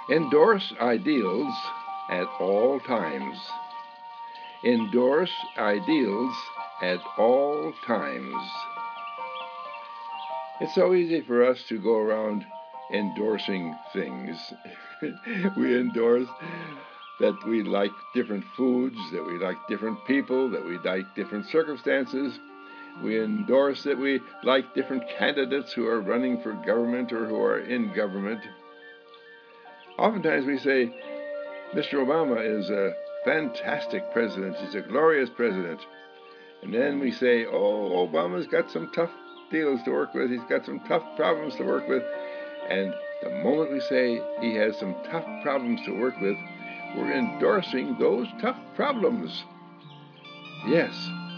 Endorse ideals at all times. Endorse ideals at all times. It's so easy for us to go around endorsing things. We endorse that we like different foods, that we like different people, that we like different circumstances. We endorse that we like different candidates who are running for government or who are in government. Oftentimes we say, Mr. Obama is a fantastic president, he's a glorious president. And then we say, oh, Obama's got some tough deals to work with, he's got some tough problems to work with. And the moment we say he has some tough problems to work with, we're endorsing those tough problems. Yes.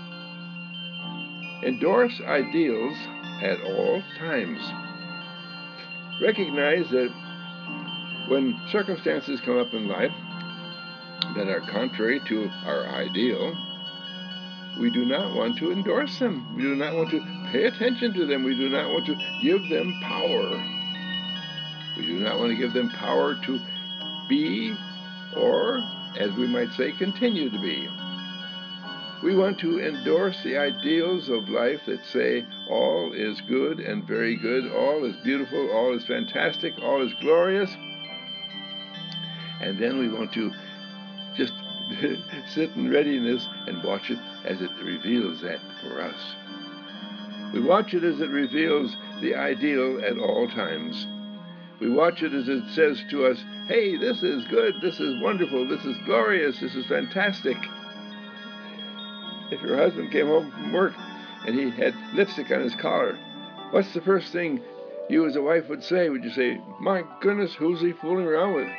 Endorse ideals at all times. Recognize that when circumstances come up in life that are contrary to our ideal, we do not want to endorse them. We do not want to pay attention to them. We do not want to give them power. We do not want to give them power to be, or, as we might say, continue to be. We want to endorse the ideals of life that say all is good and very good, all is beautiful, all is fantastic, all is glorious. And then we want to just sit in readiness and watch it as it reveals that for us. We watch it as it reveals the ideal at all times. We watch it as it says to us, hey, this is good, this is wonderful, this is glorious, this is fantastic. If your husband came home from work and he had lipstick on his collar, what's the first thing you as a wife would say? Would you say, my goodness, who's he fooling around with?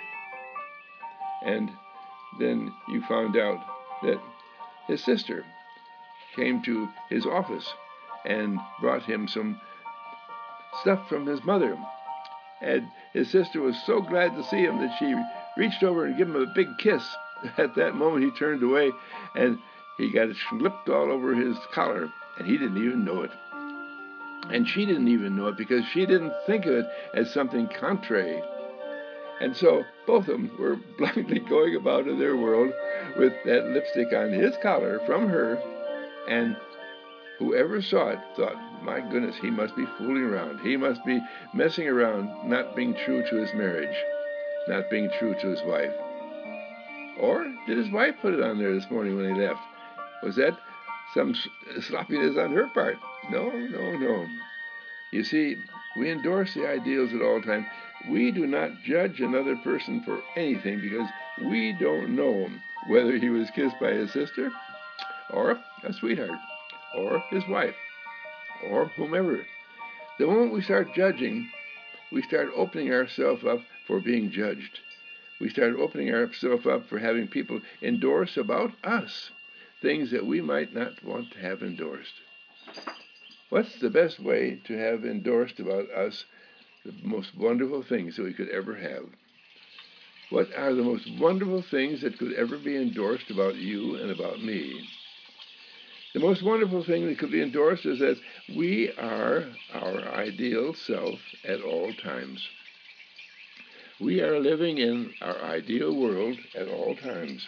And then you found out that his sister came to his office and brought him some stuff from his mother. And his sister was so glad to see him that she reached over and gave him a big kiss. At that moment he turned away and he got it slipped all over his collar, and he didn't even know it. And she didn't even know it because she didn't think of it as something contrary. And so both of them were blindly going about in their world with that lipstick on his collar from her, and whoever saw it thought, my goodness, he must be fooling around. He must be messing around, not being true to his marriage, not being true to his wife. Or did his wife put it on there this morning when he left? Was that some sloppiness on her part? No. You see, we endorse the ideals at all times. We do not judge another person for anything because we don't know whether he was kissed by his sister or a sweetheart or his wife or whomever. The moment we start judging, we start opening ourselves up for being judged. We start opening ourselves up for having people endorse about us things that we might not want to have endorsed. What's the best way to have endorsed about us the most wonderful things that we could ever have? What are the most wonderful things that could ever be endorsed about you and about me? The most wonderful thing that could be endorsed is that we are our ideal self at all times. We are living in our ideal world at all times.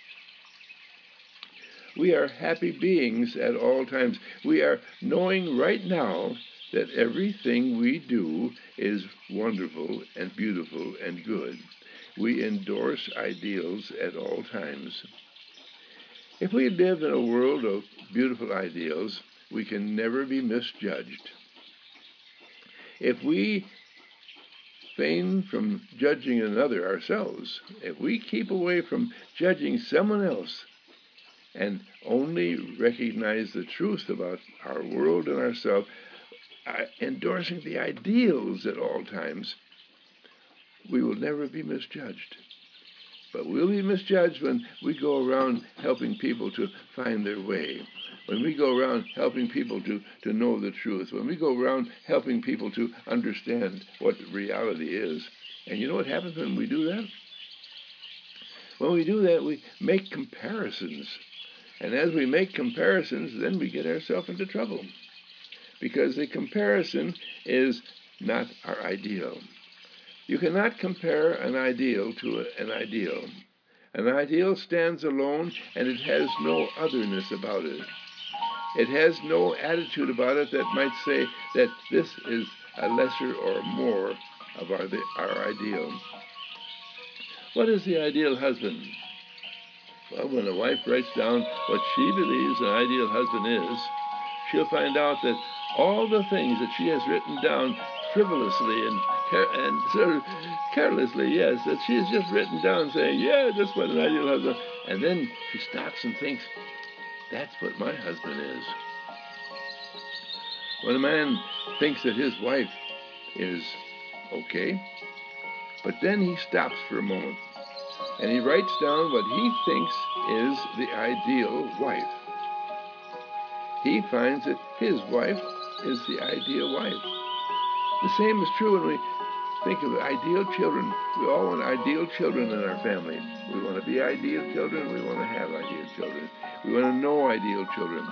We are happy beings at all times. We are knowing right now that everything we do is wonderful and beautiful and good. We endorse ideals at all times. If we live in a world of beautiful ideals, we can never be misjudged. If we refrain from judging another ourselves, if we keep away from judging someone else, and only recognize the truth about our world and ourselves, endorsing the ideals at all times, we will never be misjudged. But we'll be misjudged when we go around helping people to find their way, when we go around helping people to know the truth, when we go around helping people to understand what reality is. And you know what happens when we do that? When we do that, we make comparisons. And as we make comparisons, then we get ourselves into trouble. Because the comparison is not our ideal. You cannot compare an ideal to an ideal. An ideal stands alone and it has no otherness about it. It has no attitude about it that might say that this is a lesser or more of our ideal. What is the ideal husband? Well, when a wife writes down what she believes an ideal husband is, she'll find out that all the things that she has written down frivolously and sort of carelessly, yes, that she has just written down saying, yeah, that's what an ideal husband. And then she stops and thinks, that's what my husband is. When a man thinks that his wife is okay, but then he stops for a moment and he writes down what he thinks is the ideal wife. He finds that his wife is the ideal wife. The same is true when we think of ideal children. We all want ideal children in our family. We want to be ideal children. We want to have ideal children. We want to know ideal children.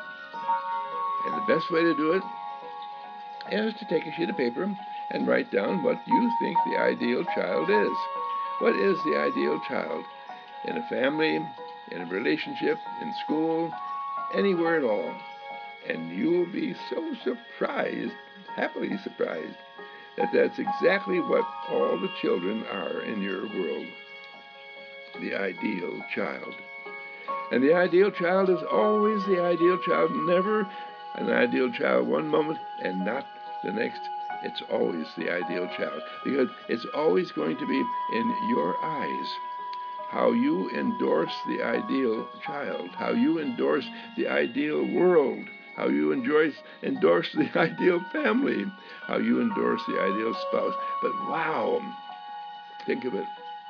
And the best way to do it is to take a sheet of paper and write down what you think the ideal child is. What is the ideal child? In a family, in a relationship, in school, anywhere at all. And you'll be so surprised, happily surprised, that that's exactly what all the children are in your world. The ideal child. And the ideal child is always the ideal child, never an ideal child one moment and not the next. It's always the ideal child, because it's always going to be in your eyes how you endorse the ideal child, how you endorse the ideal world, how you endorse the ideal family, how you endorse the ideal spouse. But wow, think of it.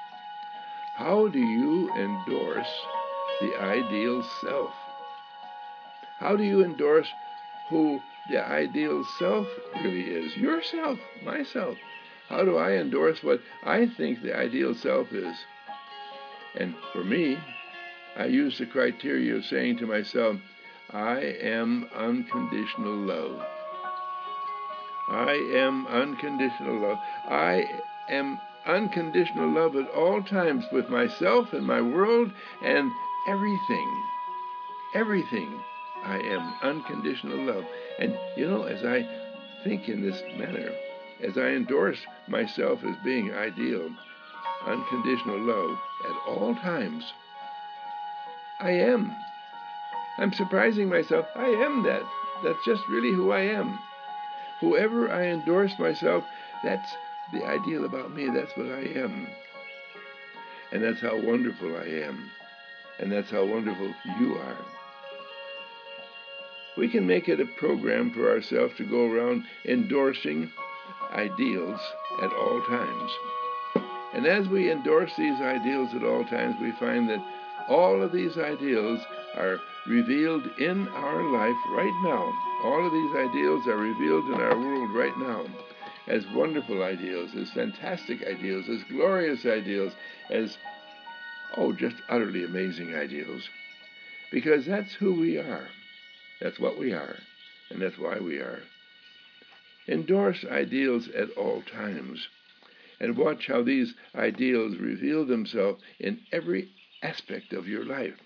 How do you endorse the ideal self? How do you endorse who the ideal self really is? Yourself, myself. How do I endorse what I think the ideal self is? And for me, I use the criteria of saying to myself, I am unconditional love. I am unconditional love. I am unconditional love at all times with myself and my world and everything. Everything. I am unconditional love. And as I think in this manner, as I endorse myself as being ideal, unconditional love at all times, I am. I'm surprising myself. I am that. That's just really who I am. Whoever I endorse myself, that's the ideal about me. That's what I am. And that's how wonderful I am. And that's how wonderful you are. We can make it a program for ourselves to go around endorsing ideals at all times. And as we endorse these ideals at all times, we find that all of these ideals are revealed in our life right now. All of these ideals are revealed in our world right now as wonderful ideals, as fantastic ideals, as glorious ideals, as, just utterly amazing ideals. Because that's who we are. That's what we are. And that's why we are. Endorse ideals at all times. And watch how these ideals reveal themselves in every aspect of your life.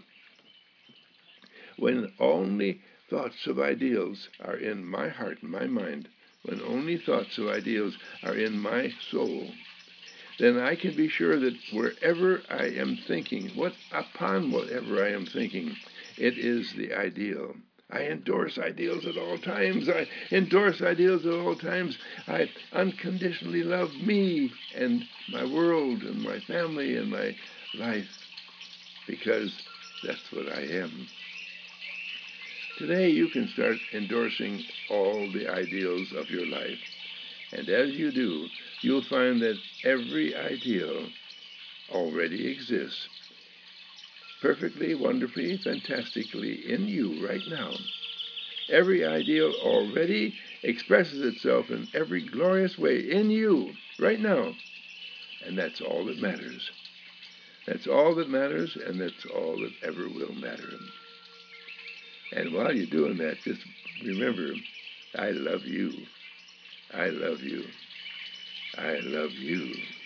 When only thoughts of ideals are in my heart and my mind, when only thoughts of ideals are in my soul, then I can be sure that wherever I am thinking, upon whatever I am thinking, it is the ideal. I endorse ideals at all times. I endorse ideals at all times. I unconditionally love me and my world and my family and my life, because that's what I am. Today you can start endorsing all the ideals of your life. And as you do, you'll find that every ideal already exists, perfectly, wonderfully, fantastically in you right now. Every ideal already expresses itself in every glorious way in you right now. And that's all that matters. That's all that matters, and that's all that ever will matter. And while you're doing that, just remember, I love you. I love you. I love you.